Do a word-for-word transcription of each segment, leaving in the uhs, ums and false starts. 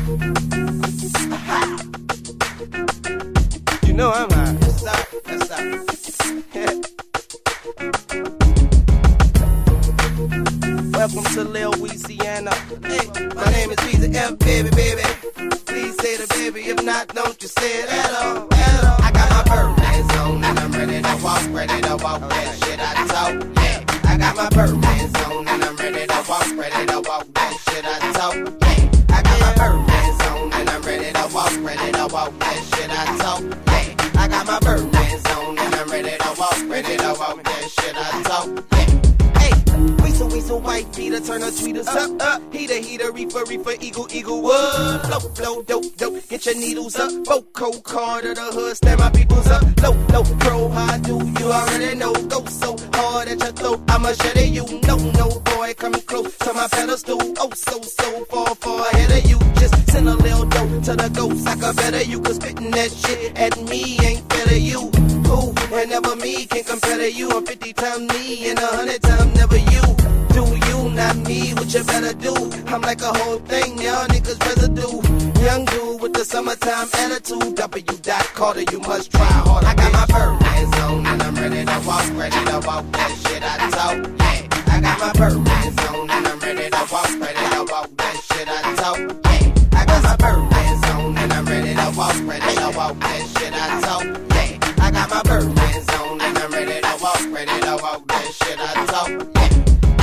You know I'm high. That's up, that's up. Welcome to Lil Louisiana. Hey, my name is Weezy F, baby, baby. Please say the baby, if not, don't you say it at all, at all. I got my Birdman zone and I'm ready to walk, ready to walk that shit I talk. Yeah, I got my Birdman zone and I'm ready to walk, ready to walk that shit I talk. Yeah, I got my Birdman zone and I'm ready to walk, ready to walk that shit I talk. Yeah, I got my Birdman zone and I'm ready to walk, ready to walk that shit I talk. Yeah. Weasel, weasel, white Peter, turn her tweeters up, up. Heater, heater, reefer, reefer, eagle, eagle, what? Flow, flow, dope, dope, get your needles up. Voco, card of the hood, stand my peoples up. Low, low, pro, how I do, you already know. Go so hard at your throat, I'ma shut it, you know, no boy, coming close to my pedestal. Oh, so, so far, far ahead of you. Just send a little dope to the ghost, I could better you, cause spitting that shit at me ain't better you. Who, and never me, can compare to you. I'm fifty times me and a hundred times never you. Do you, not me, what you better do? I'm like a whole thing, y'all niggas residue. Young dude with the summertime attitude. W. Dot Carter, you must try harder. I got my Birdman zone and I'm ready to walk, ready to walk that shit I talk. Yeah, I got my Birdman zone and I'm ready to walk, ready to walk that shit I talk. Yeah, I got my Birdman zone and I'm ready to walk, ready to walk that shit I talk. Yeah, I got my Birdman zone and I'm ready to walk, ready to walk that shit I talk. Yeah.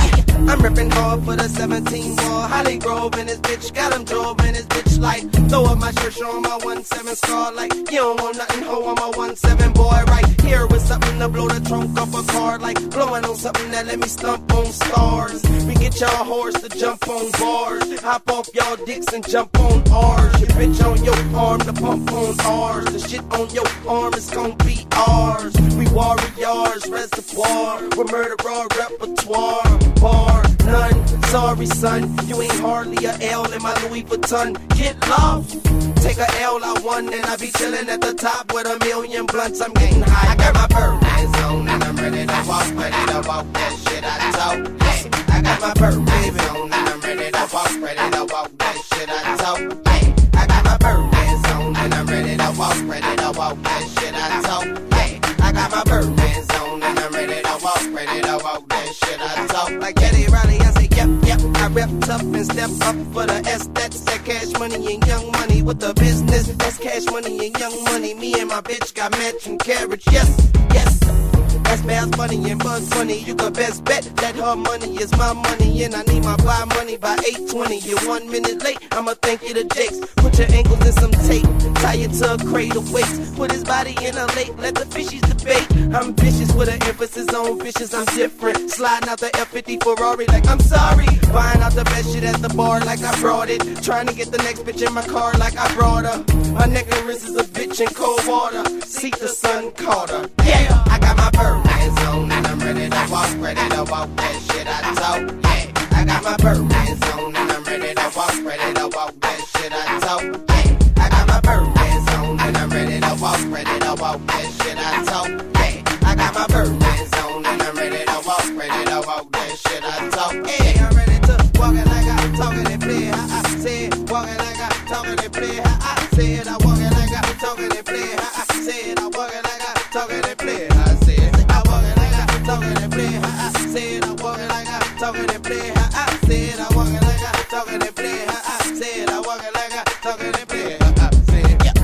I'm ripping hard for the seventeen wall. Holly Grove in this bitch, got him drove in this bitch like. Throw up my shirt, show my one seven scar like. You don't want nothing, ho, I'm a one seven boy right here with something to blow the trunk off a car like. Blowing on something that let me stump on stars. We get y'all horse to jump on bars. Hop off y'all dicks and jump on ours. Your bitch on your arm, the pump on ours. The shit on your arm is gon' be ours. We warriors, reservoir. We're murder raw repertoire. Bar. None, sorry son, you ain't hardly a L in my Louis Vuitton. Get lost, take a L I won and I be chillin' at the top with a million blunts. I'm getting high. I got my Birdman zone and I'm ready to walk, ready to walk that shit I talk. Hey, I got my Birdman zone and I'm ready to walk, ready to walk that shit I talk. Hey, I got my Birdman zone and I'm ready to walk, ready to walk that shit I talk. Hey, I got my Birdman zone and I'm ready to walk, ready to walk that shit I talk. Like Eddie Riley, I say yep, yep. I rep tough and step up for the S. That's that cash money and young money with the business. That's cash money and young money. Me and my bitch got matching carriage. Yes, yes. That's Bass Bunny and Bugs Bunny. You can best bet that her money is my money. And I need my buy money by eight twenty. You're one minute late, I'ma thank you to Jakes. Put your ankles in some tape, tie it to a cradle waist. Put his body in a lake, let the fishies debate. I'm vicious with an emphasis on vicious, I'm different. Sliding out the F fifty Ferrari like I'm sorry. Buying out the best shit at the bar like I brought it. Trying to get the next bitch in my car like I brought her. My necklace is a bitch in cold water. Seek the sun caught her. Yeah, I got my Birdman zone and I'm ready to walk, ready to walk that shit I talk. Yeah, I got my Birdman zone and I'm ready to walk, ready to walk that shit I talk. Yeah, I got my Birdman zone and I'm ready to walk, ready to walk that shit I talk. Yeah, I got my Birdman zone and I'm ready to walk, ready to walk that shit I talk. Yeah, I'm ready to walk it like I'm talking and play how I said. Walk it like I'm talking and play how I said. I walk it like I'm talking and play how I said. I walk it like I'm talking and play how I said. I walk it like I'm talking and play how I said. I walk it like I'm talking and play how I said. I walk it like I'm talking and play how I said. I walk it like I'm talking and play how I said. Yeah.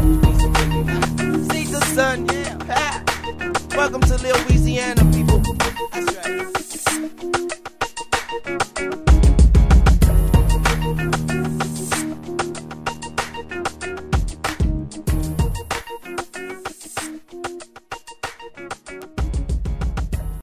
See the sun, yeah. Ha. Welcome to Lil Louisiana, people. That's right.